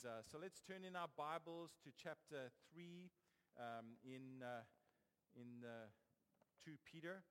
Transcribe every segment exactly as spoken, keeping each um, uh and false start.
uh, so let's turn in our Bibles to chapter three um, in, uh, in uh, Second Peter.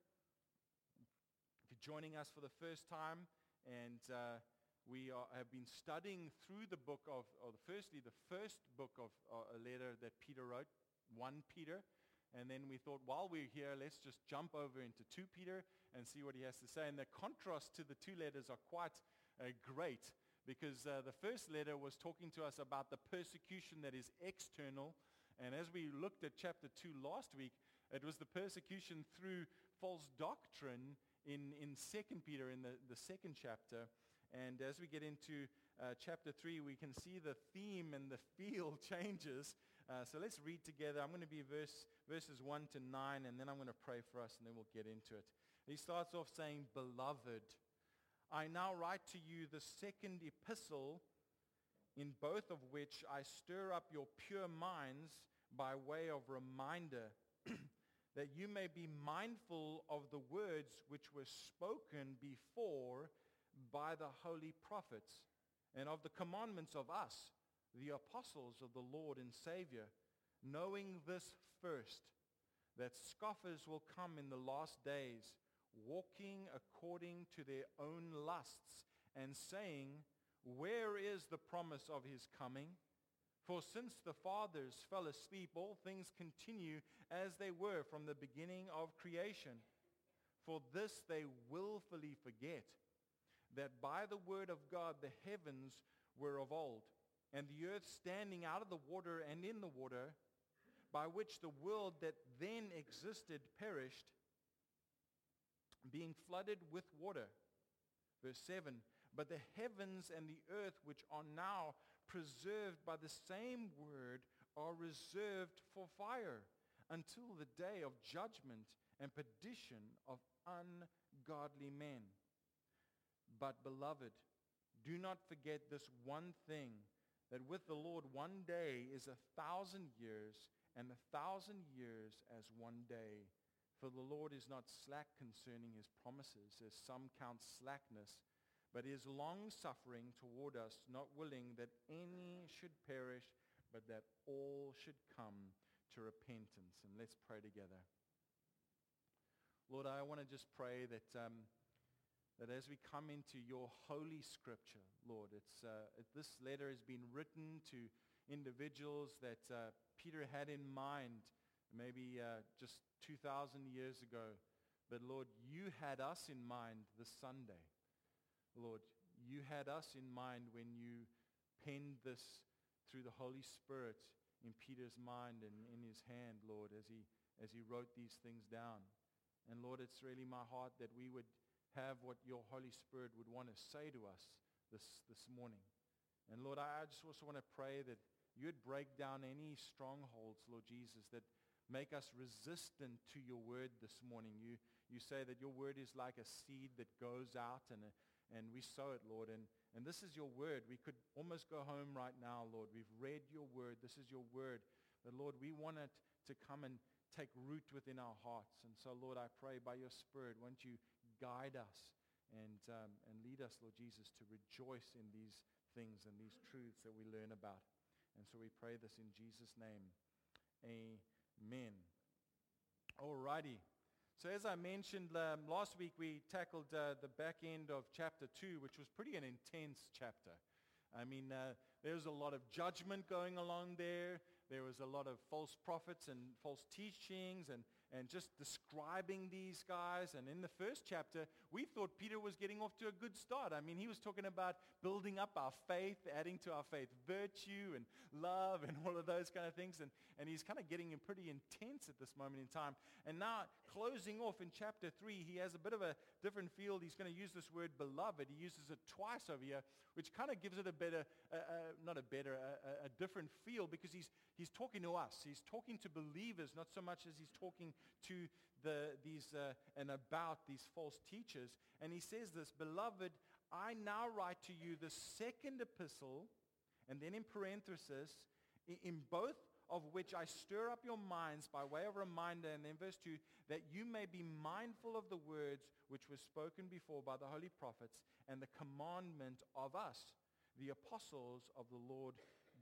If you're joining us for the first time, and uh, we are, have been studying through the book of, or firstly, the first book of uh, a letter that Peter wrote, First Peter. And then we thought, while we're here, let's just jump over into Second Peter and see what he has to say. And the contrast to the two letters are quite uh, great, because uh, the first letter was talking to us about the persecution that is external. And as we looked at chapter two last week, it was the persecution through false doctrine in, in Second Peter, in the, the second chapter. And as we get into uh, chapter three, we can see the theme and the feel changes. Uh, so let's read together. I'm going to be verse, verses one to nine, and then I'm going to pray for us, and then we'll get into it. He starts off saying, "Beloved, I now write to you the second epistle, in both of which I stir up your pure minds by way of reminder, that you may be mindful of the words which were spoken before by the holy prophets, and of the commandments of us, the apostles of the Lord and Savior, knowing this first, that scoffers will come in the last days, walking according to their own lusts, and saying, where is the promise of his coming? For since the fathers fell asleep, all things continue as they were from the beginning of creation. For this they willfully forget, that by the word of God the heavens were of old, and the earth standing out of the water and in the water, by which the world that then existed perished, being flooded with water." Verse seven, "But the heavens and the earth, which are now preserved by the same word, are reserved for fire, until the day of judgment and perdition of ungodly men. But beloved, do not forget this one thing, that with the Lord one day is a thousand years, and a thousand years as one day. For the Lord is not slack concerning his promises, as some count slackness, but is long-suffering toward us, not willing that any should perish, but that all should come to repentance." And let's pray together. Lord, I want to just pray that um, that as we come into your holy scripture, Lord, it's uh, it, this letter has been written to individuals that uh, Peter had in mind maybe uh, just two thousand years ago. But Lord, you had us in mind this Sunday. Lord, you had us in mind when you penned this through the Holy Spirit in Peter's mind and in his hand, Lord, as he as he wrote these things down. And Lord, it's really my heart that we would have what your Holy Spirit would want to say to us this, this morning. And Lord, I just also want to pray that you'd break down any strongholds, Lord Jesus, that make us resistant to your word this morning. You you say that your word is like a seed that goes out and a, and we sow it, Lord. And, and this is your word. We could almost go home right now, Lord. We've read your word. This is your word. But Lord, we want it to come and take root within our hearts. And so, Lord, I pray by your Spirit, won't you guide us and, um, and lead us, Lord Jesus, to rejoice in these things and these truths that we learn about. And so we pray this in Jesus' name. Amen. All righty. So as I mentioned, um, last week we tackled uh, the back end of chapter two, which was pretty an intense chapter. I mean, uh, there was a lot of judgment going along there. There was a lot of false prophets and false teachings and, and just describing these guys. And in the first chapter, we thought Peter was getting off to a good start. I mean, he was talking about building up our faith, adding to our faith virtue and love and all of those kind of things. And, and he's kind of getting pretty intense at this moment in time. And now, closing off in chapter three, he has a bit of a different field. He's going to use this word beloved. He uses it twice over here, which kind of gives it a better, uh, uh, not a better, uh, a different feel, because he's he's talking to us. He's talking to believers, not so much as he's talking to the these uh, and about these false teachers. And he says this, "Beloved, I now write to you the second epistle," and then in parenthesis, in, in both of which I stir up your minds by way of reminder, and then verse two, that you may be mindful of the words which were spoken before by the holy prophets and the commandment of us, the apostles of the Lord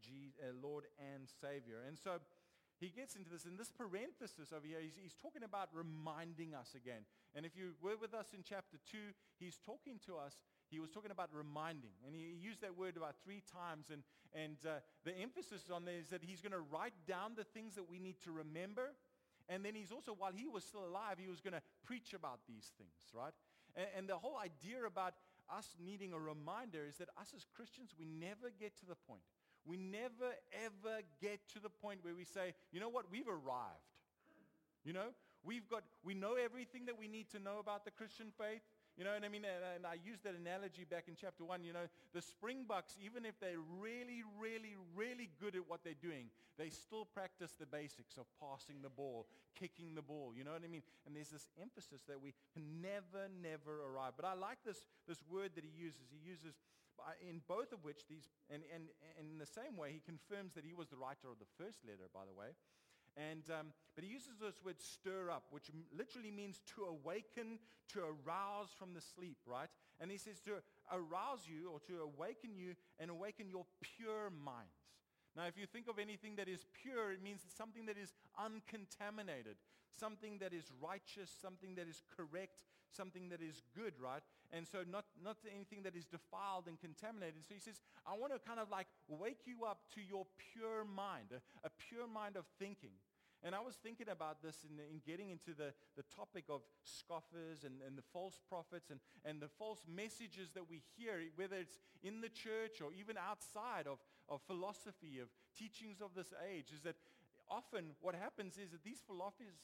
Je- uh, Lord and Savior. And so he gets into this, in this parenthesis over here, he's, he's talking about reminding us again. And if you were with us in chapter two, he's talking to us, he was talking about reminding. And he used that word about three times. And, and uh, the emphasis on there is that he's going to write down the things that we need to remember. And then he's also, while he was still alive, he was going to preach about these things, right? And, and the whole idea about us needing a reminder is that us as Christians, we never get to the point. We never, ever get to the point where we say, you know what, we've arrived. You know, we've got, we know everything that we need to know about the Christian faith. You know what I mean? And, and I used that analogy back in chapter one. You know, the Springboks, even if they're really, really, really good at what they're doing, they still practice the basics of passing the ball, kicking the ball. You know what I mean? And there's this emphasis that we can never, never arrive. But I like this, this word that he uses. He uses, in both of which, these, and, and, and in the same way, he confirms that he was the writer of the first letter, by the way. And um, but he uses this word stir up, which m- literally means to awaken, to arouse from the sleep, right? And he says to arouse you or to awaken you and awaken your pure minds. Now, if you think of anything that is pure, it means something that is uncontaminated, something that is righteous, something that is correct, something that is good, right? And so not, not anything that is defiled and contaminated. So he says, I want to kind of like wake you up to your pure mind, a, a pure mind of thinking. And I was thinking about this in, in getting into the, the topic of scoffers and, and the false prophets and, and the false messages that we hear, whether it's in the church or even outside of, of philosophy, of teachings of this age, is that often what happens is that these philosophies,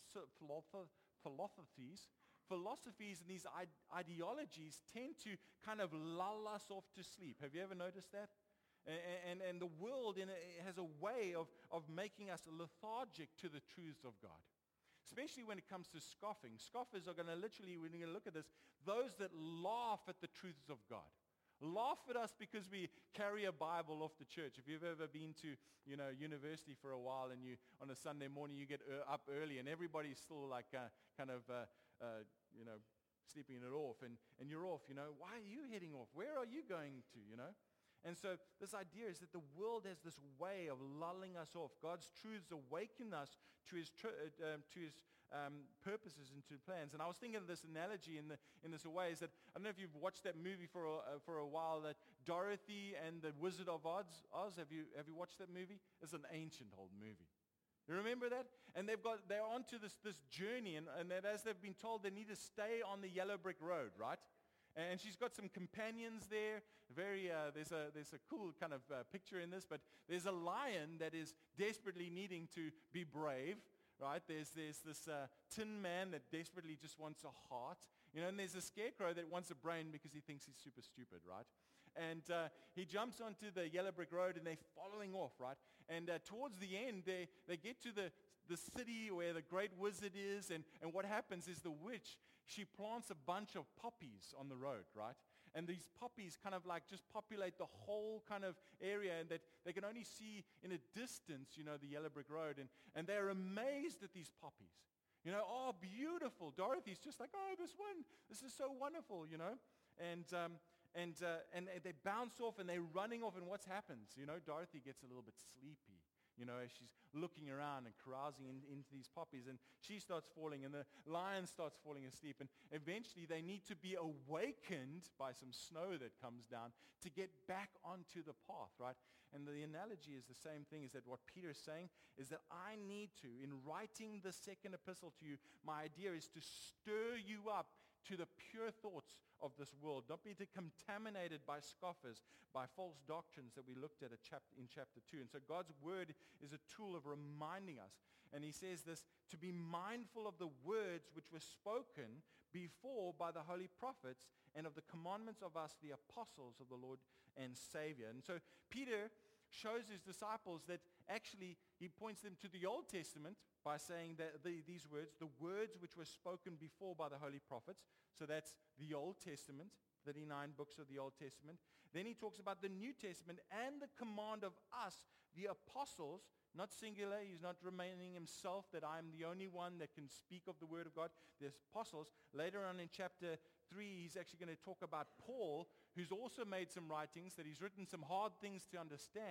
philosophies, philosophies and these ideologies tend to kind of lull us off to sleep. Have you ever noticed that? And, and, and the world in a, has a way of, of making us lethargic to the truths of God, especially when it comes to scoffing. Scoffers are going to literally, when you look at this, those that laugh at the truths of God. Laugh at us because we carry a Bible off the church. If you've ever been to, you know, university for a while and you, on a Sunday morning, you get uh, up early and everybody's still like uh, kind of, uh, uh, you know, sleeping it off. And, and you're off, you know. Why are you heading off? Where are you going to, you know? And so this idea is that the world has this way of lulling us off. God's truths awaken us to his, tr- uh, um, to his um, purposes and to plans. And I was thinking of this analogy in, the, in this way is that, I don't know if you've watched that movie for a, uh, for a while, that Dorothy and the Wizard of Oz. Oz, have you, have you watched that movie? It's an ancient old movie. You remember that? And they've got, they're onto this, this journey, and, and that as they've been told, they need to stay on the yellow brick road, right? And she's got some companions there. Very, uh, there's a there's a cool kind of uh, picture in this, but there's a lion that is desperately needing to be brave, right? There's there's this uh, tin man that desperately just wants a heart, you know, and there's a scarecrow that wants a brain because he thinks he's super stupid, right? And uh, he jumps onto the yellow brick road, and they're following off, right? And uh, towards the end, they they get to the the city where the great wizard is, and, and what happens is the witch, she plants a bunch of poppies on the road, right? And these poppies kind of like just populate the whole kind of area, and that they can only see in a distance, you know, the yellow brick road, and, and they're amazed at these poppies. You know, oh, beautiful. Dorothy's just like, oh, this one, this is so wonderful, you know? And um, and uh, and they bounce off, and they're running off, and what happens? You know, Dorothy gets a little bit sleepy. You know, as she's looking around and carousing in, into these poppies, and she starts falling, and the lion starts falling asleep, and eventually they need to be awakened by some snow that comes down to get back onto the path, right? And the analogy is the same thing, is that what Peter is saying is that I need to, in writing the second epistle to you, my idea is to stir you up to the pure thoughts of this world. Don't be contaminated by scoffers, by false doctrines that we looked at a chap- in chapter two. And so God's word is a tool of reminding us. And he says this, to be mindful of the words which were spoken before by the holy prophets, and of the commandments of us, the apostles of the Lord and Savior. And so Peter shows his disciples that actually he points them to the Old Testament by saying that the, these words, the words which were spoken before by the holy prophets. So that's the Old Testament, thirty-nine books of the Old Testament. Then he talks about the New Testament and the command of us, the apostles, not singular. He's not remaining himself that I'm the only one that can speak of the word of God. There's apostles. Later on in chapter three, he's actually going to talk about Paul, who's also made some writings, that he's written some hard things to understand,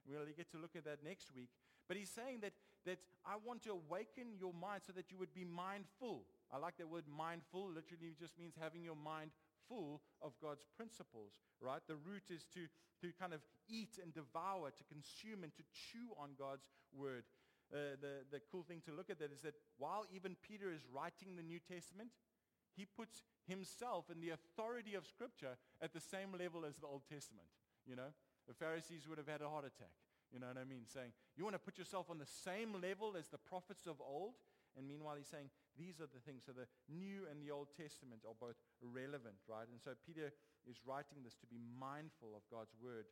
We'll get to look at that next week. But he's saying that, that I want to awaken your mind so that you would be mindful. I like that word mindful. Literally just means having your mind full of God's principles, right? The root is to, to kind of eat and devour, to consume and to chew on God's word. Uh, the, the cool thing to look at that is that while even Peter is writing the New Testament, he puts himself and the authority of Scripture at the same level as the Old Testament. You know, the Pharisees would have had a heart attack. You know what I mean? Saying, you want to put yourself on the same level as the prophets of old? And meanwhile, he's saying, these are the things. So the New and the Old Testament are both relevant, right? And so Peter is writing this to be mindful of God's word.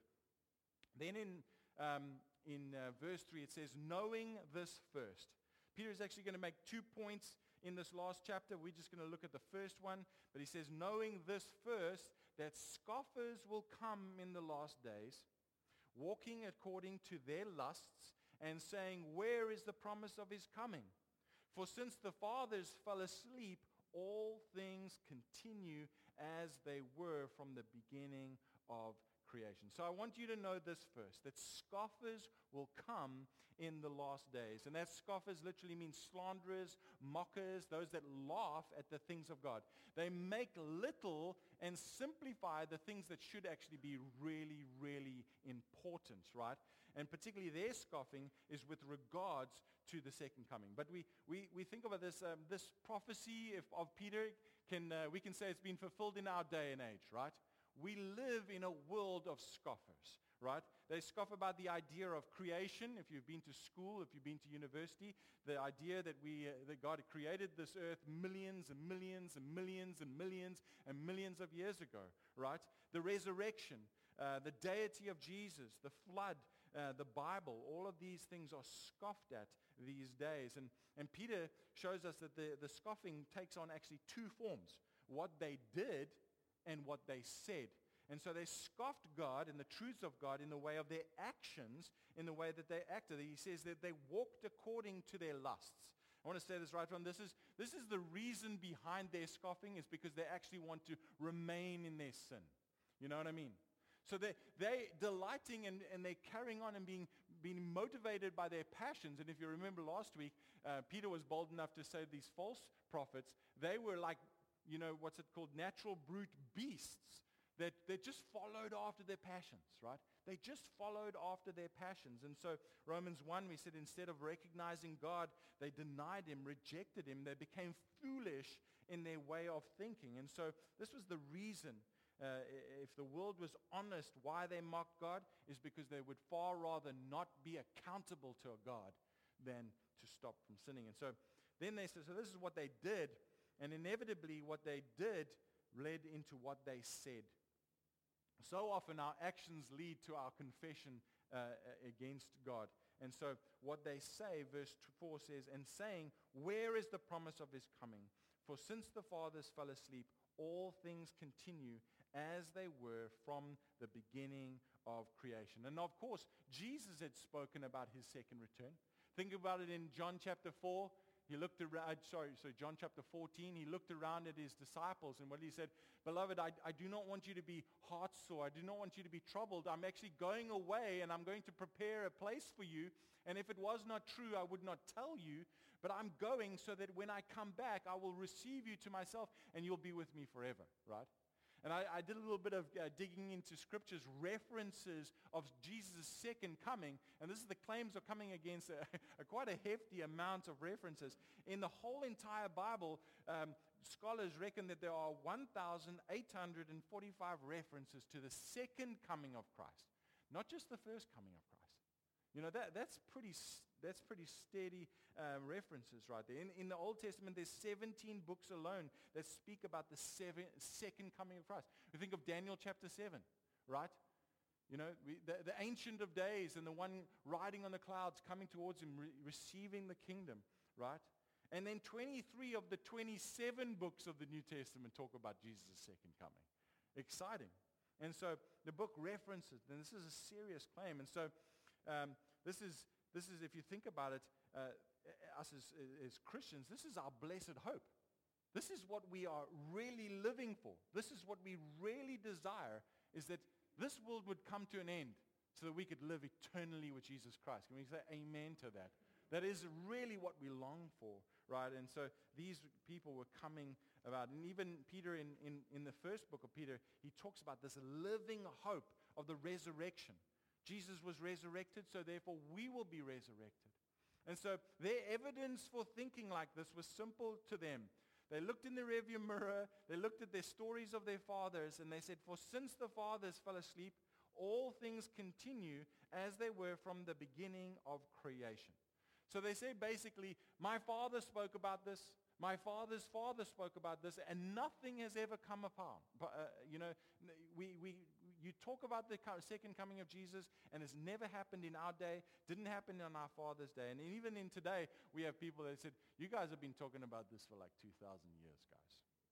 Then in um, in uh, verse three, it says, knowing this first. Peter is actually going to make two points in this last chapter. We're just going to look at the first one. But he says, knowing this first, that scoffers will come in the last days, walking according to their lusts, and saying, where is the promise of his coming? For since the fathers fell asleep, all things continue as they were from the beginning of creation. So I want you to know this first, that scoffers will come in the last days. And that scoffers literally means slanderers, mockers, those that laugh at the things of God. They make little and simplify the things that should actually be really, really important, right? And particularly their scoffing is with regards to the second coming. But we we, we think about this um, this prophecy of, of Peter, can uh, we can say it's been fulfilled in our day and age, right? We live in a world of scoffers, right? They scoff about the idea of creation. If you've been to school, if you've been to university, the idea that we uh, that God created this earth millions and millions and millions and millions and millions of years ago, right? The resurrection, uh, the deity of Jesus, the flood, uh, the Bible, all of these things are scoffed at these days. And, and Peter shows us that the, the scoffing takes on actually two forms: what they did and what they said. And so they scoffed God and the truths of God in the way of their actions, in the way that they acted. He says that they walked according to their lusts. I want to say this right from this is this is the reason behind their scoffing, is because they actually want to remain in their sin. You know what I mean? So they they delighting and, and they're carrying on and being being motivated by their passions. And if you remember last week, uh, Peter was bold enough to say these false prophets, they were like, you know, what's it called, natural brute beasts that, that just followed after their passions, right? They just followed after their passions. And so Romans one, we said, instead of recognizing God, they denied him, rejected him. They became foolish in their way of thinking. And so this was the reason, uh, if the world was honest, why they mocked God, is because they would far rather not be accountable to a God than to stop from sinning. And so then they said, so this is what they did. And inevitably what they did led into what they said. So often our actions lead to our confession uh, against God. And so what they say, verse four says, and saying, where is the promise of his coming? For since the fathers fell asleep, all things continue as they were from the beginning of creation. And of course, Jesus had spoken about his second return. Think about it in John chapter four. He looked around, sorry, so John chapter fourteen, he looked around at his disciples and what he said, beloved, I, I do not want you to be heart sore. I do not want you to be troubled. I'm actually going away and I'm going to prepare a place for you. And if it was not true, I would not tell you, but I'm going so that when I come back, I will receive you to myself and you'll be with me forever, right? And I, I did a little bit of uh, digging into scriptures, references of Jesus' second coming. And this is the claims are coming against a, a quite a hefty amount of references. In the whole entire Bible, um, scholars reckon that there are one thousand eight hundred forty-five references to the second coming of Christ, not just the first coming of Christ. You know, that, that's pretty that's pretty steady uh, references right there. In, in the Old Testament, there's seventeen books alone that speak about the seven, second coming of Christ. We think of Daniel chapter seven, right? You know, we, the, the Ancient of Days and the one riding on the clouds coming towards him, re- receiving the kingdom, right? And then twenty-three of the twenty-seven books of the New Testament talk about Jesus' second coming. Exciting. And so the book references, and this is a serious claim. And so Um, this is, this is, if you think about it, uh, us as, as Christians, this is our blessed hope. This is what we are really living for. This is what we really desire, is that this world would come to an end. so that we could live eternally with Jesus Christ. Can we say amen to that? That is really what we long for, right? And so these people were coming about. And even Peter, in, in, in the first book of Peter, he talks about this living hope of the resurrection. Jesus was resurrected, so therefore we will be resurrected. And so their evidence for thinking like this was simple to them. They looked in the rearview mirror, they looked at their stories of their fathers, and they said, for since the fathers fell asleep, all things continue as they were from the beginning of creation. So they say basically, my father spoke about this, my father's father spoke about this, and nothing has ever come upon. But, uh, you know, we, we, you talk about the second coming of Jesus, and it's never happened in our day, didn't happen in our father's day. And even in today, we have people that said, you guys have been talking about this for like two thousand years, guys.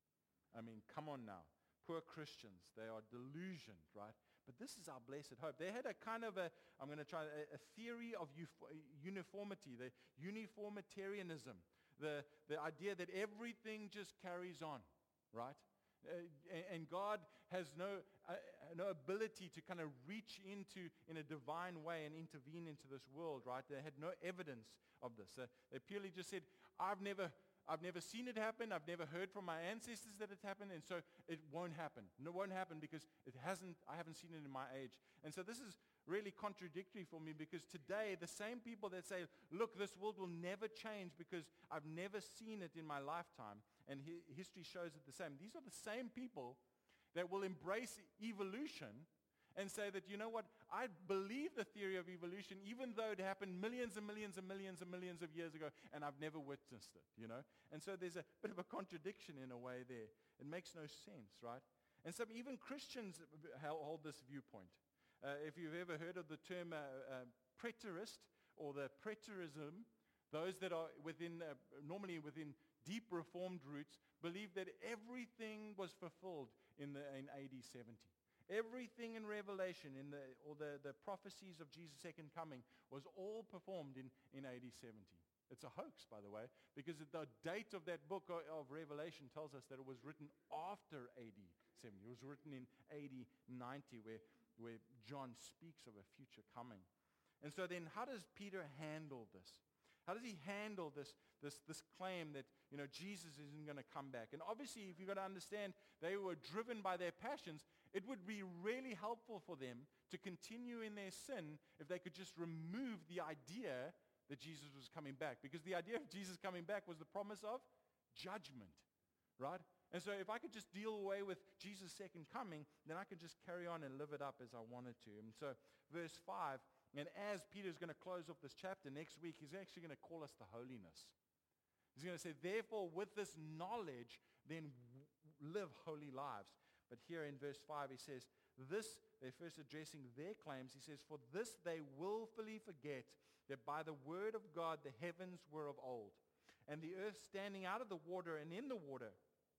I mean, come on now. Poor Christians, they are delusioned, right? But this is our blessed hope. They had a kind of a, I'm going to try, a, a theory of uniformity, the uniformitarianism, the, the idea that everything just carries on, right? Uh, and, and God has no, uh, no ability to kind of reach into, in a divine way and intervene into this world, right? They had no evidence of this. Uh, they purely just said, I've never... I've never seen it happen. I've never heard from my ancestors that it's happened, and so it won't happen. No, it won't happen because it hasn't, I haven't seen it in my age. And so this is really contradictory for me, because today the same people that say, look, this world will never change because I've never seen it in my lifetime, and hi- history shows it the same. These are the same people that will embrace evolution and say that, you know what, I believe the theory of evolution even though it happened millions and millions and millions and millions of years ago, and I've never witnessed it, you know. And so there's a bit of a contradiction in a way there. It makes no sense, right? And some even Christians hold this viewpoint. Uh, if you've ever heard of the term uh, uh, preterist or the preterism, those that are within, uh, normally within deep Reformed roots, believe that everything was fulfilled in, the, in A D seventy. Everything in Revelation, in the, or the, the prophecies of Jesus' second coming, was all performed in, in A D seventy. It's a hoax, by the way, because the date of that book of Revelation tells us that it was written after A D seventy. It was written in A D ninety, where, where John speaks of a future coming. And so then how does Peter handle this? How does he handle this, this, this claim that, you know, Jesus isn't going to come back? And obviously, if you've got to understand, they were driven by their passions. It would be really helpful for them to continue in their sin if they could just remove the idea that Jesus was coming back. Because the idea of Jesus coming back was the promise of judgment, right? And so if I could just deal away with Jesus' second coming, then I could just carry on and live it up as I wanted to. And so verse five, and as Peter's going to close off this chapter next week, he's actually going to call us to holiness. He's going to say, therefore, with this knowledge, then w- live holy lives. But here in verse five, he says, this, they're first addressing their claims. He says, for this they willfully forget that by the word of God the heavens were of old, and the earth standing out of the water and in the water,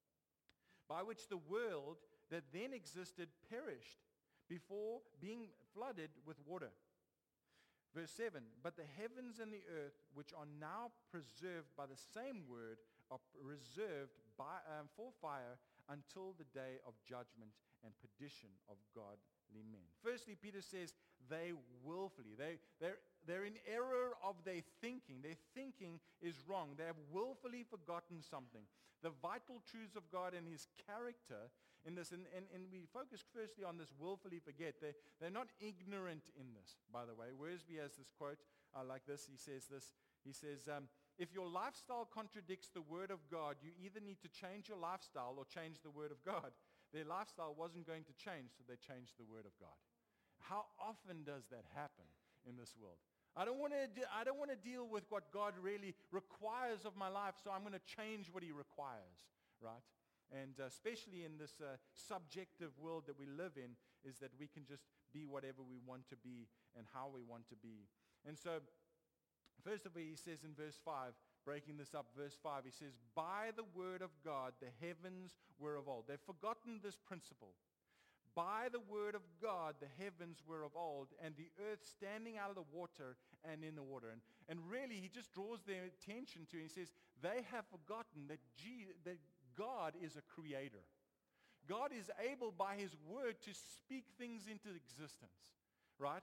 by which the world that then existed perished before being flooded with water. Verse seven, but the heavens and the earth, which are now preserved by the same word, are reserved by, um, for fire until the day of judgment and perdition of godly men. Firstly, Peter says they willfully, they, they're, they're in error of their thinking. Their thinking is wrong. They have willfully forgotten something. The vital truths of God and his character in this, and, and, and we focus firstly on this willfully forget. They, they're not ignorant in this, by the way. Worsby has this quote, I like this, he says this, he says, um, if your lifestyle contradicts the word of God, you either need to change your lifestyle or change the word of God. Their lifestyle wasn't going to change, so they changed the word of God. How often does that happen in this world? I don't want to de- I don't want to deal with what God really requires of my life, so I'm going to change what he requires, right? And uh, especially in this uh, subjective world that we live in, is that we can just be whatever we want to be and how we want to be. And so, first of all, he says in verse five, breaking this up, verse five, he says, by the word of God, the heavens were of old. They've forgotten this principle. By the word of God, the heavens were of old, and the earth standing out of the water and in the water. And, and really, he just draws their attention to, he says, they have forgotten that, G- that God is a creator. God is able by his word to speak things into existence, right?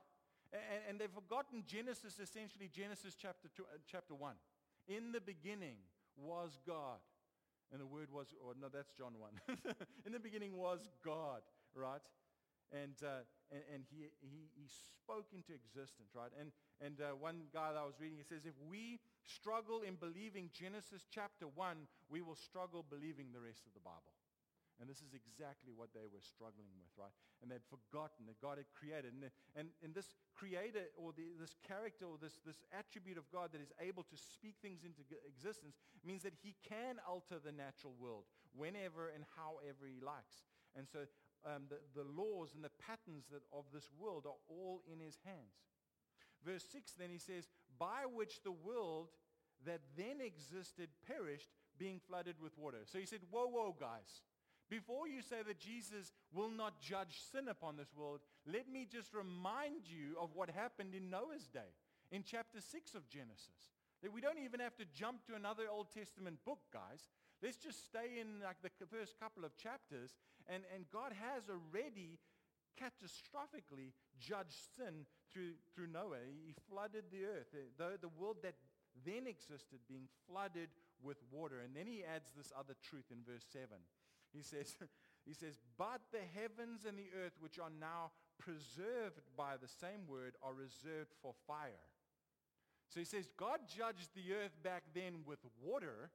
And, and they've forgotten Genesis, essentially Genesis chapter two, uh, chapter one. In the beginning was God. And the Word was, or no, that's John one. In the beginning was God, right? And, uh, and, and he, he, he spoke into existence, right? And, and uh, one guy that I was reading, he says, if we struggle in believing Genesis chapter one, we will struggle believing the rest of the Bible. And this is exactly what they were struggling with, right? And they'd forgotten that God had created. And, and, and this creator, or the, this character, or this, this attribute of God that is able to speak things into existence means that he can alter the natural world whenever and however he likes. And so um, the, the laws and the patterns that of this world are all in his hands. Verse six, then he says, by which the world that then existed perished, being flooded with water. So he said, whoa, whoa, guys. Before you say that Jesus will not judge sin upon this world, let me just remind you of what happened in Noah's day, in chapter six of Genesis. That we don't even have to jump to another Old Testament book, guys. Let's just stay in like the first couple of chapters, and, and God has already catastrophically judged sin through, through Noah. He flooded the earth, the, the world that then existed being flooded with water. And then he adds this other truth in verse seven. He says, he says, but the heavens and the earth, which are now preserved by the same word, are reserved for fire. So he says, God judged the earth back then with water.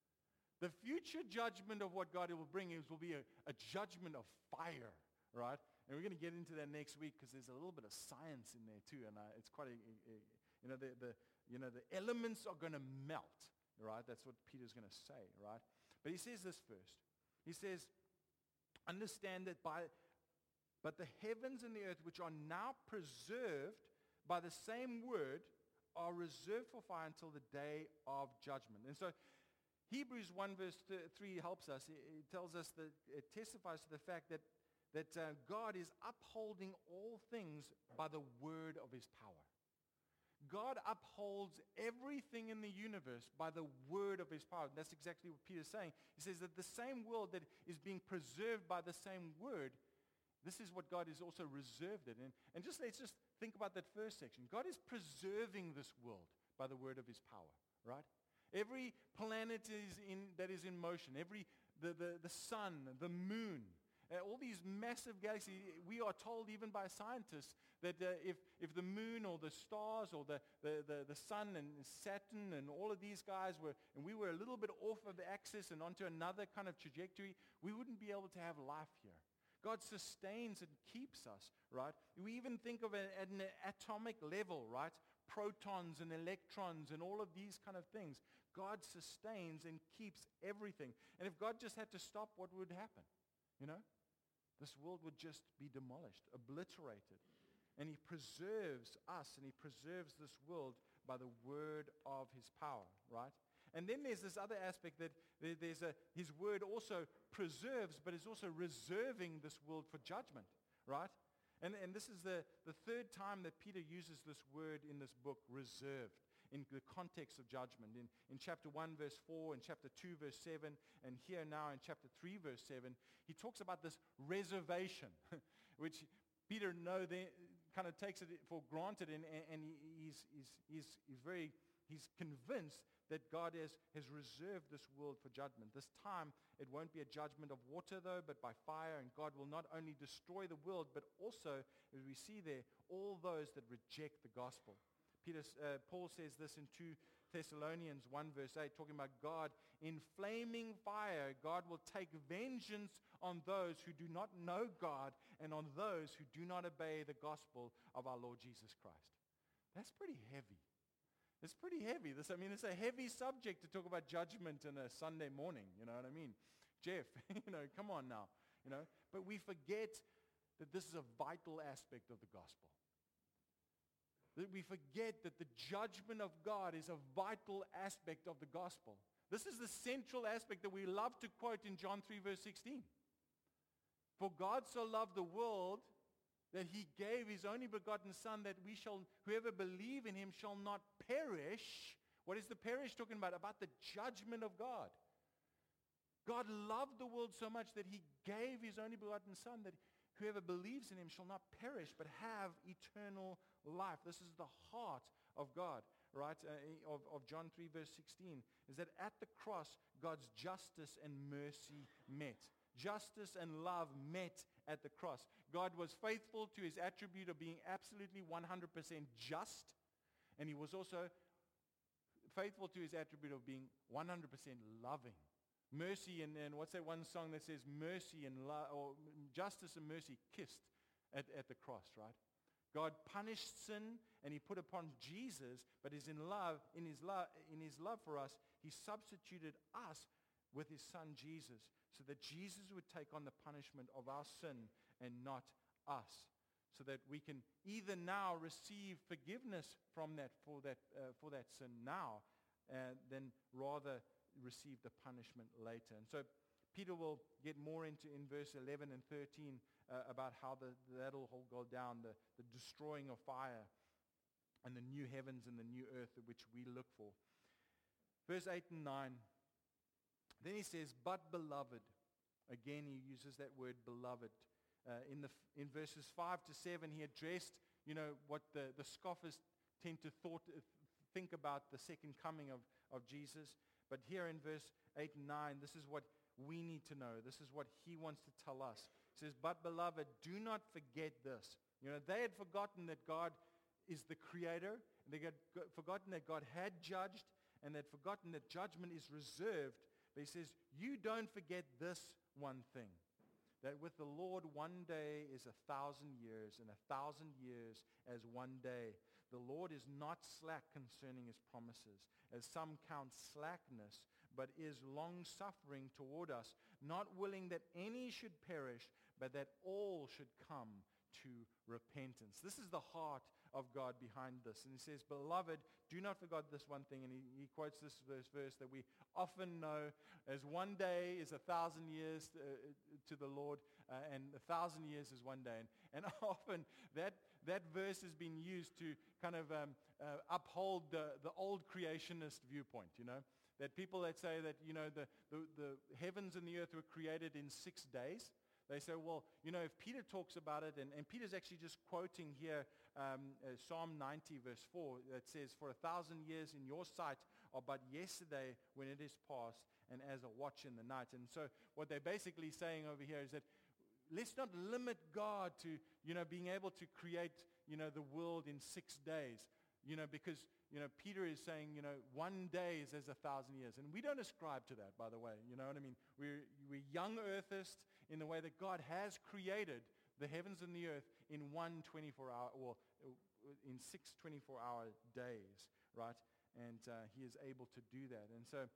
The future judgment of what God will bring is will be a, a judgment of fire, right? And we're going to get into that next week because there's a little bit of science in there too, and uh, it's quite a, a, a you know, the, the you know the elements are going to melt, right? That's what Peter's going to say, right? But he says this first. He says, understand that by, but the heavens and the earth, which are now preserved by the same word, are reserved for fire until the day of judgment. And so Hebrews one verse three helps us. It, it tells us that it testifies to the fact that, that uh, God is upholding all things by the word of his power. God upholds everything in the universe by the word of his power. And that's exactly what Peter's saying. He says that the same world that is being preserved by the same word, this is what God has also reserved it. And, and just let's just think about that first section. God is preserving this world by the word of his power, right? Every planet is in, that is in motion, every the, the, the sun, the moon, Uh, all these massive galaxies, we are told even by scientists that uh, if, if the moon or the stars or the, the, the, the sun and Saturn and all of these guys were, and we were a little bit off of the axis and onto another kind of trajectory, we wouldn't be able to have life here. God sustains and keeps us, right? We even think of it at an atomic level, right? Protons and electrons and all of these kind of things. God sustains and keeps everything. And if God just had to stop, what would happen? You know? This world would just be demolished, obliterated. And he preserves us and he preserves this world by the word of his power, right? And then there's this other aspect that there's a, his word also preserves, but is also reserving this world for judgment, right? And, and this is the, the third time that Peter uses this word in this book, reserved, in the context of judgment. In, in chapter one, verse four, in chapter two, verse seven, and here now in chapter three, verse seven, he talks about this reservation, which Peter know they kind of takes it for granted, and, and he's, he's, he's, he's very, he's convinced that God has, has reserved this world for judgment. This time, it won't be a judgment of water, though, but by fire, and God will not only destroy the world, but also, as we see there, all those that reject the gospel. Peter, uh, Paul says this in two Thessalonians one verse eight, talking about God in flaming fire. God will take vengeance on those who do not know God and on those who do not obey the gospel of our Lord Jesus Christ. That's pretty heavy. It's pretty heavy. This, I mean, it's a heavy subject to talk about judgment on a Sunday morning. You know what I mean? Jeff, you know, come on now. You know, but we forget that this is a vital aspect of the gospel. That we forget that the judgment of God is a vital aspect of the gospel. This is the central aspect that we love to quote in John three verse sixteen. For God so loved the world that he gave his only begotten son, that we shall, whoever believe in him shall not perish. What is the perish talking about? About the judgment of God. God loved the world so much that he gave his only begotten son, that whoever believes in him shall not perish but have eternal life. This is the heart of God, right? Uh, of, of John three verse sixteen, is that at the cross, God's justice and mercy met. Justice and love met at the cross. God was faithful to his attribute of being absolutely one hundred percent just, and he was also faithful to his attribute of being one hundred percent loving. Mercy and, and what's that one song that says mercy and love, or justice and mercy kissed at, at the cross, right? God punished sin and he put upon Jesus, but is in love, in his love, in his love for us, he substituted us with his son Jesus, so that Jesus would take on the punishment of our sin and not us, so that we can either now receive forgiveness from that for that uh, for that sin now, and uh, then rather receive the punishment later. And so Peter will get more into in verse eleven and thirteen uh, about how the, that'll all go down, the, the destroying of fire and the new heavens and the new earth which we look for. Verse eight and nine, then he says, but beloved. Again, he uses that word beloved. Uh, in, the, in verses five to seven, he addressed, you know, what the, the scoffers tend to thought, uh, think about the second coming of, of Jesus. But here in verse eight and nine, this is what we need to know. This is what he wants to tell us. He says, but beloved, do not forget this. You know, they had forgotten that God is the creator. And they had forgotten that God had judged, and they'd forgotten that judgment is reserved. But he says, you don't forget this one thing, that with the Lord one day is a thousand years, and a thousand years as one day. The Lord is not slack concerning his promises, as some count slackness, but is long-suffering toward us, not willing that any should perish, but that all should come to repentance. This is the heart of God behind this. And he says, beloved, do not forget this one thing. And he, he quotes this verse, verse that we often know as one day is a thousand years to, uh, to the Lord, uh, and a thousand years is one day. And, and often that, that verse has been used to kind of um, uh, uphold the, the old creationist viewpoint, you know, that people that say that, you know, the, the, the heavens and the earth were created in six days. They say, well, you know, if Peter talks about it, and, and Peter's actually just quoting here um, uh, Psalm ninety, verse four, that says, for a thousand years in your sight are but yesterday when it is past, and as a watch in the night. And so what they're basically saying over here is that let's not limit God to, you know, being able to create, you know, the world in six days, you know, because, you know, Peter is saying, you know, one day is as a thousand years. And we don't ascribe to that, by the way. You know what I mean? We're, we're young earthists in the way that God has created the heavens and the earth in one twenty-four hour, or in six twenty-four hour days, right? And uh, he is able to do that. And so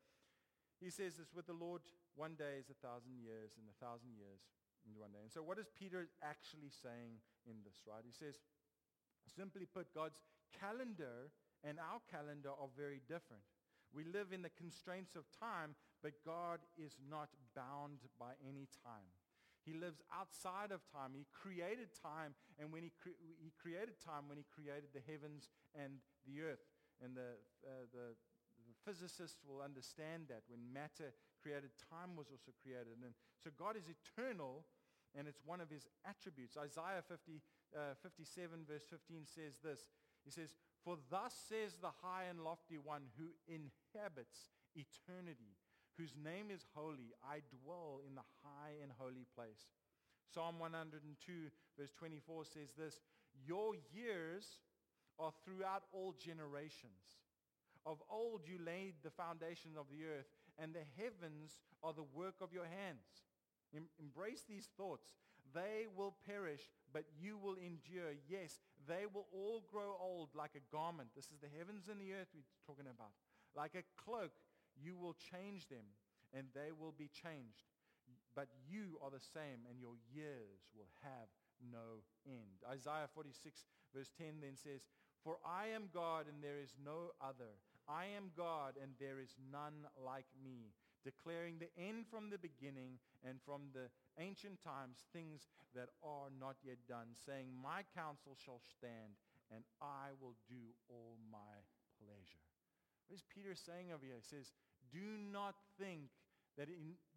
he says this, with the Lord, one day is a thousand years, and a thousand years in one day. And so what is Peter actually saying in this, right? He says, simply put, God's calendar and our calendar are very different. We live in the constraints of time, but God is not bound by any time. He lives outside of time. He created time, and when he, cre- he created time when he created the heavens and the earth. And the, uh, the, the physicists will understand that. When matter created, time was also created. And so God is eternal, and it's one of his attributes. Isaiah fifty, uh, fifty-seven verse fifteen says this. He says, for thus says the high and lofty one who inhabits eternity, whose name is holy. I dwell in the high and holy place. Psalm one hundred two verse twenty-four says this, your years are throughout all generations. Of old you laid the foundation of the earth, and the heavens are the work of your hands. Em- embrace these thoughts. They will perish, but you will endure. Yes, they will all grow old like a garment. This is the heavens and the earth we're talking about. Like a cloak, you will change them, and they will be changed. But you are the same, and your years will have no end. Isaiah forty-six verse ten then says, for I am God, and there is no other. I am God, and there is none like me, declaring the end from the beginning, and from the ancient times things that are not yet done, saying, my counsel shall stand, and I will do all my pleasure. What is Peter saying over here? He says, do not think that in,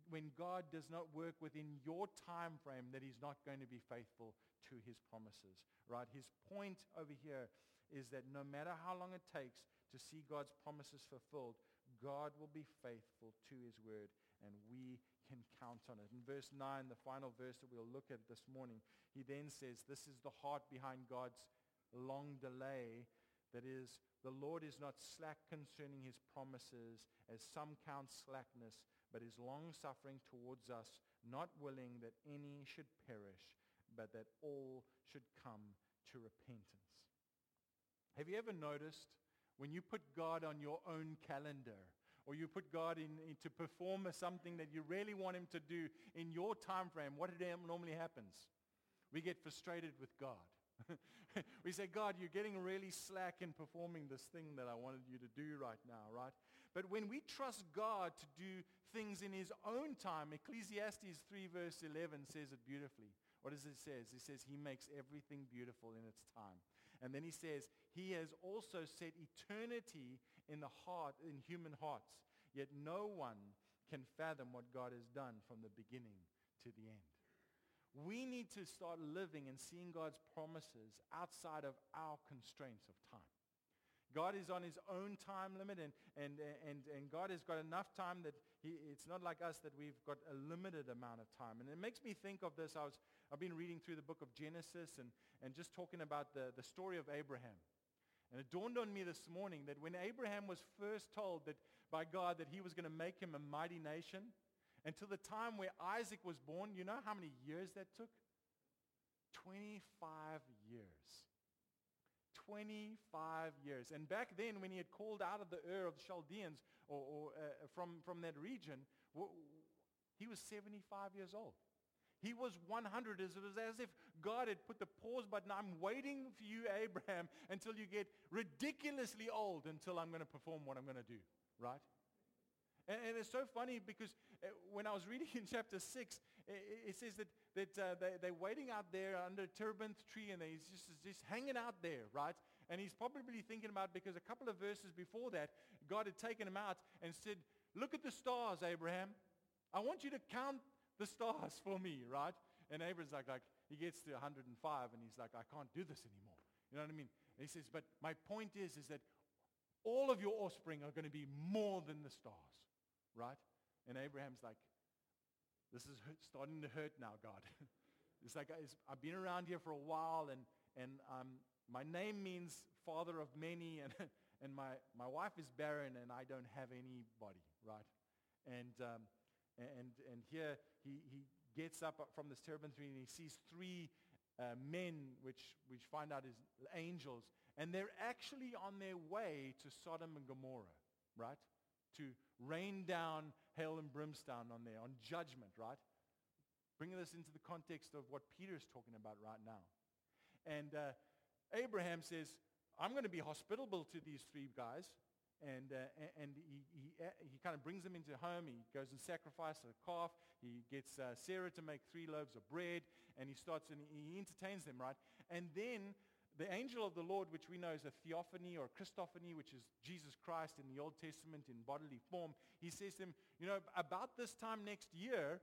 when God does not work within your time frame, that he's not going to be faithful to his promises, right? His point over here is that no matter how long it takes to see God's promises fulfilled, God will be faithful to his word, and we can count on it. In verse nine, the final verse that we'll look at this morning, he then says, this is the heart behind God's long delay. That is, the Lord is not slack concerning his promises, as some count slackness, but is long-suffering towards us, not willing that any should perish, but that all should come to repentance. Have you ever noticed when you put God on your own calendar, or you put God in, in to perform something that you really want him to do in your time frame, what normally happens? We get frustrated with God. We say, God, you're getting really slack in performing this thing that I wanted you to do right now, right? But when we trust God to do things in his own time, Ecclesiastes three verse eleven says it beautifully. What does it say? It says he makes everything beautiful in its time. And then he says, he has also set eternity in the heart, in human hearts. Yet no one can fathom what God has done from the beginning to the end. We need to start living and seeing God's promises outside of our constraints of time. God is on his own time limit, and, and, and, and God has got enough time that he, it's not like us that we've got a limited amount of time. And it makes me think of this. I was, I've been reading through the book of Genesis and, and just talking about the, the story of Abraham. And it dawned on me this morning that when Abraham was first told that by God that he was going to make him a mighty nation, until the time where Isaac was born, you know how many years that took? twenty-five years. twenty-five years. And back then, when he had called out of the Ur of the Chaldeans, or, or uh, from, from that region, w- he was seventy-five years old. He was one hundred. It was as if God had put the pause button. I'm waiting for you, Abraham, until you get ridiculously old, until I'm going to perform what I'm going to do, right? And, and it's so funny because uh, when I was reading in chapter six, it, it says that, that uh, they, they're waiting out there under a terebinth tree, and he's just, just hanging out there, right? And he's probably thinking about, because a couple of verses before that, God had taken him out and said, look at the stars, Abraham. I want you to count the stars for me, right? And Abraham's like, like, he gets to one hundred five, and he's like, I can't do this anymore. You know what I mean? And he says, but my point is, is that all of your offspring are going to be more than the stars, right? And Abraham's like, this is starting to hurt now, God. It's like, it's, I've been around here for a while, and, and um, my name means father of many, and, and my, my wife is barren, and I don't have anybody, right? And um, and and here he, he gets up from this terebinth tree, and he sees three uh, men, which which find out is angels, and they're actually on their way to Sodom and Gomorrah, right? To rain down hell and brimstone on there, on judgment, right? Bringing this into the context of what Peter's talking about right now. And uh, Abraham says, I'm going to be hospitable to these three guys. And uh, and he, he, he kind of brings them into home. He goes and sacrifices a calf. He gets uh, Sarah to make three loaves of bread. And he starts and he entertains them, right? And then the angel of the Lord, which we know is a theophany or a Christophany, which is Jesus Christ in the Old Testament in bodily form, he says to him, you know, about this time next year,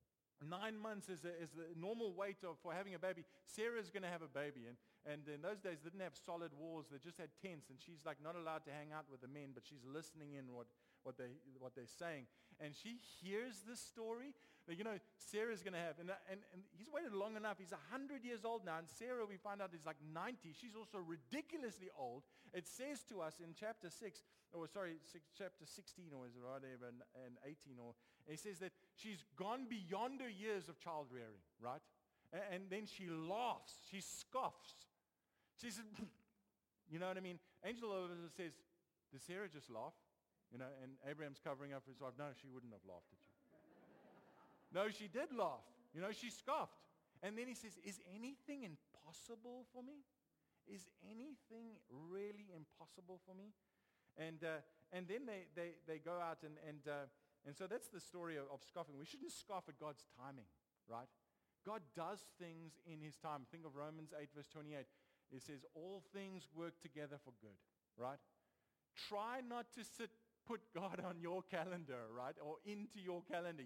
nine months is, a, is the normal wait of, for having a baby. Sarah's going to have a baby. And, and in those days, they didn't have solid walls. They just had tents. And she's like not allowed to hang out with the men, but she's listening in what, what, they, what they're saying. And she hears this story that, you know, Sarah's going to have. And, and, and he's waited long enough. He's one hundred years old now. And Sarah, we find out, is like ninety. She's also ridiculously old. It says to us in chapter six, or sorry, six, chapter sixteen, or is it right there, and, and eighteen, or it says that she's gone beyond her years of child rearing, right? And, and then she laughs. She scoffs. She says, you know what I mean? Angel over there says, did Sarah just laugh? You know, and Abraham's covering up his wife. No, she wouldn't have laughed at you. No, she did laugh. You know, she scoffed. And then he says, is anything impossible for me? Is anything really impossible for me? And uh, and then they, they, they go out, and and uh, and so that's the story of, of scoffing. We shouldn't scoff at God's timing, right? God does things in his time. Think of Romans eight, verse twenty-eight. It says, all things work together for good, right? Try not to sit, put God on your calendar, right? Or into your calendar. He, do,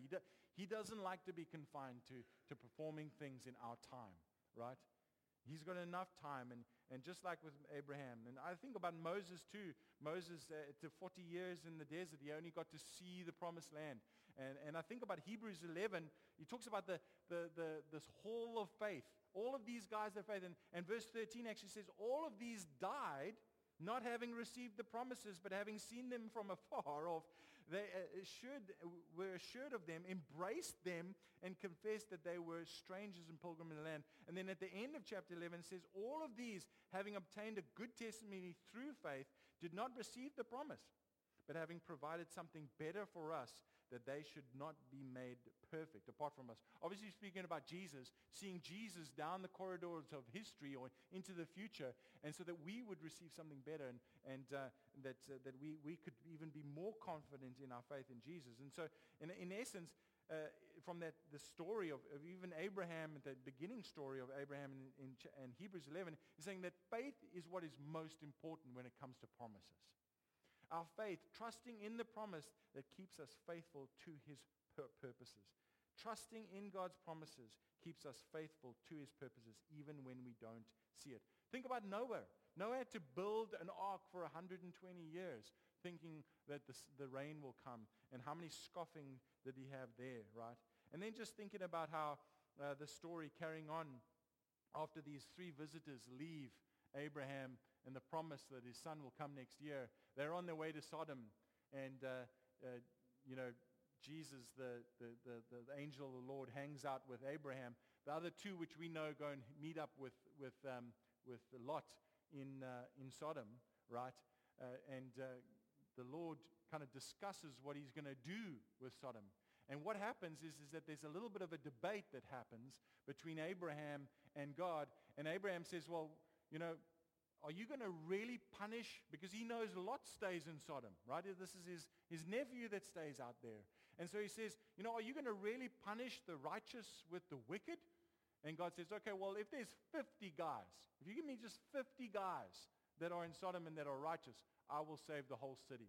he doesn't like to be confined to, to performing things in our time, right? He's got enough time, and, and just like with Abraham. And I think about Moses too. Moses, uh, to forty years in the desert, he only got to see the promised land. And, and I think about Hebrews eleven. He talks about the, the, the, this hall of faith. All of these guys of faith. And, and verse thirteen actually says, all of these died, not having received the promises, but having seen them from afar off. They assured, were assured of them, embraced them, and confessed that they were strangers and pilgrims in the land. And then at the end of chapter eleven, it says, all of these, having obtained a good testimony through faith, did not receive the promise, but having provided something better for us, that they should not be made perfect apart from us. Obviously speaking about Jesus, seeing Jesus down the corridors of history or into the future, and so that we would receive something better, and, and uh, that uh, that we, we could even be more confident in our faith in Jesus. And so in, in essence, uh, from that the story of, of even Abraham, the beginning story of Abraham in, in, in Hebrews eleven, is saying that faith is what is most important when it comes to promises. Our faith, trusting in the promise that keeps us faithful to his pur- purposes. Trusting in God's promises keeps us faithful to his purposes even when we don't see it. Think about Noah. Noah had to build an ark for one hundred twenty years, thinking that the, the rain will come. And how many scoffing did he have there, right? And then just thinking about how uh, the story carrying on after these three visitors leave Abraham and the promise that his son will come next year. They're on their way to Sodom, and uh, uh, you know, Jesus, the, the, the, the angel of the Lord, hangs out with Abraham. The other two, which we know, go and meet up with with um, with Lot in uh, in Sodom, right? Uh, and uh, the Lord kind of discusses what he's going to do with Sodom. And what happens is, is that there's a little bit of a debate that happens between Abraham and God. And Abraham says, well, you know, are you going to really punish? Because he knows Lot stays in Sodom, right? This is his, his nephew that stays out there. And so he says, you know, are you going to really punish the righteous with the wicked? And God says, okay, well, if there's fifty guys, if you give me just fifty guys that are in Sodom and that are righteous, I will save the whole city.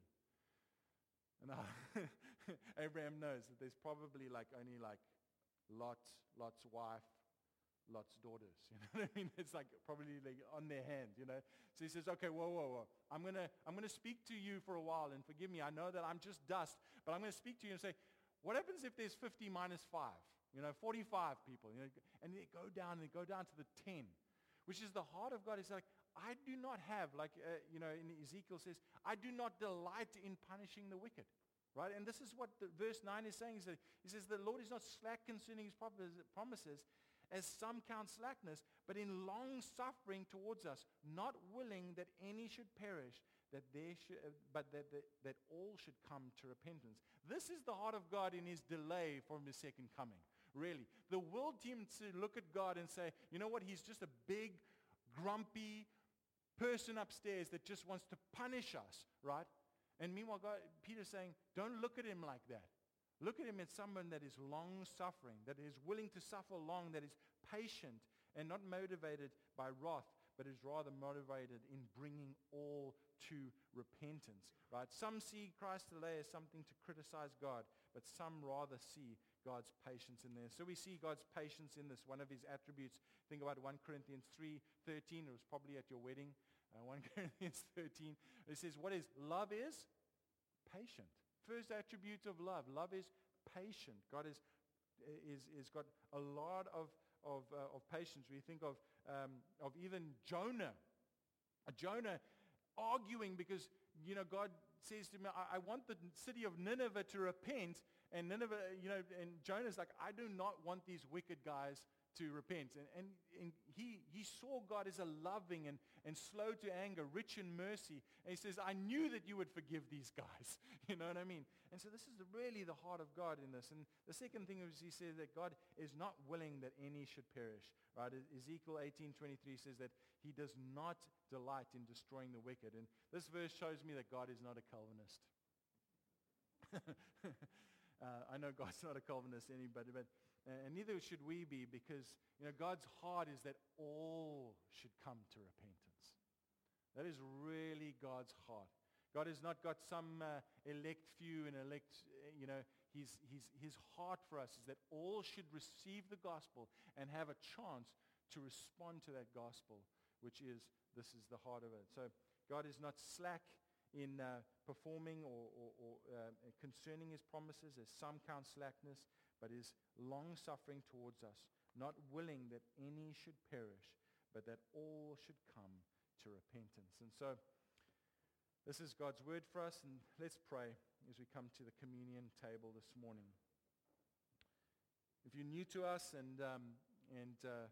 And I, Abraham knows that there's probably like only like Lot, Lot's wife, Lot's daughters, you know what I mean? It's like probably like on their hand, you know. So he says, okay, whoa, whoa, whoa. I'm gonna, I'm gonna speak to you for a while, and forgive me. I know that I'm just dust, but I'm gonna speak to you and say, what happens if there's fifty minus five? You know, forty-five people. You know, and they go down and they go down to the ten, which is the heart of God. It's like, I do not have, like uh, you know, in Ezekiel says, I do not delight in punishing the wicked. Right? And this is what the, verse nine is saying. He says, the Lord is not slack concerning his promises, as some count slackness, but in long suffering towards us, not willing that any should perish, that there should, but that, that, that all should come to repentance. This is the heart of God in his delay from his second coming, really. The world seems to look at God and say, you know what, he's just a big, grumpy person upstairs that just wants to punish us, right? And meanwhile, God, Peter's saying, don't look at him like that. Look at him as someone that is long-suffering, that is willing to suffer long, that is patient and not motivated by wrath, but is rather motivated in bringing all to repentance, right? Some see Christ's delay as something to criticize God, but some rather see God's patience in there. So we see God's patience in this, one of his attributes. Think about First Corinthians three thirteen. It was probably at your wedding. Uh, First Corinthians thirteen. It says, what is love is? Patient. First attribute of love. Love is patient. God is is is got a lot of of uh, of patience. We think of um, of even Jonah. Uh, Jonah arguing because you know God says to him, I, I want the city of Nineveh to repent, and Nineveh, you know, and Jonah's like, I do not want these wicked guys to repent. And, and, and he, he saw God as a loving and, and slow to anger, rich in mercy. And he says, I knew that you would forgive these guys. You know what I mean? And so this is really the heart of God in this. And the second thing is he says that God is not willing that any should perish. Right? Ezekiel eighteen twenty-three says that he does not delight in destroying the wicked. And this verse shows me that God is not a Calvinist. uh, I know God's not a Calvinist, anybody, but and neither should we be, because you know God's heart is that all should come to repentance. That is really God's heart. God has not got some uh, elect few and elect, you know, his, his, his heart for us is that all should receive the gospel and have a chance to respond to that gospel, which is, this is the heart of it. So God is not slack in uh, performing or, or, or uh, concerning his promises, as some count slackness, but is long-suffering towards us, not willing that any should perish, but that all should come to repentance. And so this is God's word for us, and let's pray as we come to the communion table this morning. If you're new to us, and um, and uh,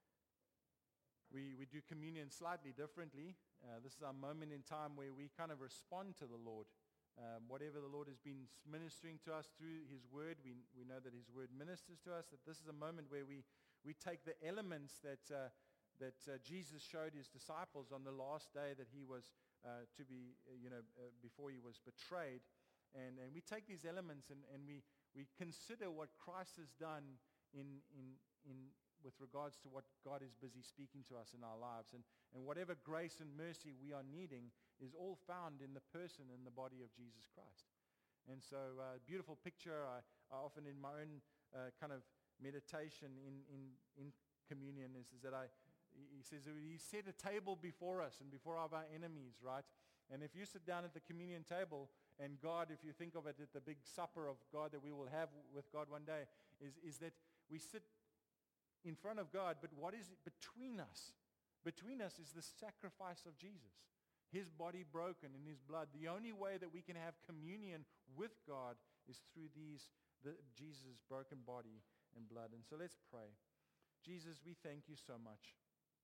we we do communion slightly differently, uh, this is our moment in time where we kind of respond to the Lord. Um, whatever the Lord has been ministering to us through his word, we we know that his word ministers to us, that this is a moment where we, we take the elements that uh, that uh, Jesus showed his disciples on the last day that he was uh, to be, uh, you know, uh, before he was betrayed. And, and we take these elements and, and we, we consider what Christ has done in, in, in with regards to what God is busy speaking to us in our lives. And, and whatever grace and mercy we are needing is all found in the person and the body of Jesus Christ. And so a uh, beautiful picture, I, I often in my own uh, kind of meditation in, in, in communion is, is that I, he says he set a table before us and before our enemies, right? And if you sit down at the communion table, and God, if you think of it at the big supper of God that we will have with God one day, is, is that we sit in front of God, but what is it between us? Between us is the sacrifice of Jesus, his body broken and his blood. The only way that we can have communion with God is through these, the, Jesus' broken body and blood. And so let's pray. Jesus, we thank you so much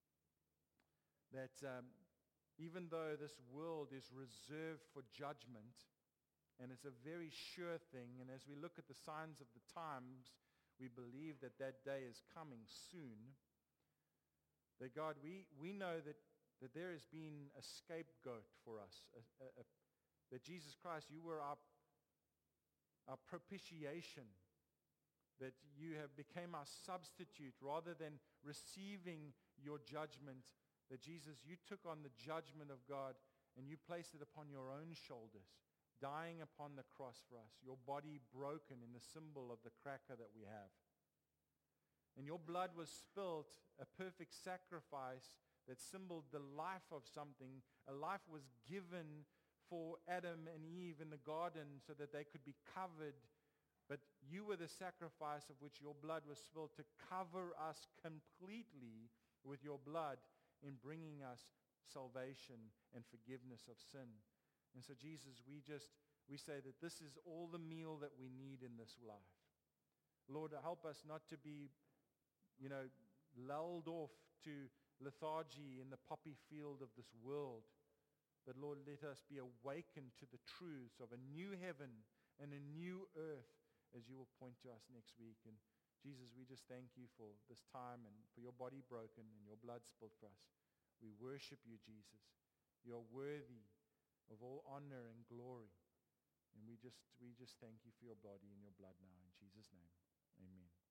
that um, even though this world is reserved for judgment, and it's a very sure thing, and as we look at the signs of the times, we believe that that day is coming soon, that God, we, we know that, that there has been a scapegoat for us, a, a, a, that Jesus Christ, you were our, our propitiation, that you have became our substitute rather than receiving your judgment, that Jesus, you took on the judgment of God and you placed it upon your own shoulders, dying upon the cross for us, your body broken in the symbol of the cracker that we have. And your blood was spilt, a perfect sacrifice that symboled the life of something. A life was given for Adam and Eve in the garden so that they could be covered. But you were the sacrifice of which your blood was spilled to cover us completely with your blood in bringing us salvation and forgiveness of sin. And so Jesus, we just, we say that this is all the meal that we need in this life. Lord, help us not to be, you know, lulled off to lethargy in the poppy field of this world. But Lord, let us be awakened to the truths of a new heaven and a new earth as you will point to us next week. And Jesus, we just thank you for this time and for your body broken and your blood spilled for us. We worship you, Jesus. You are worthy of all honor and glory. And we just we just thank you for your body and your blood now. In Jesus' name, amen.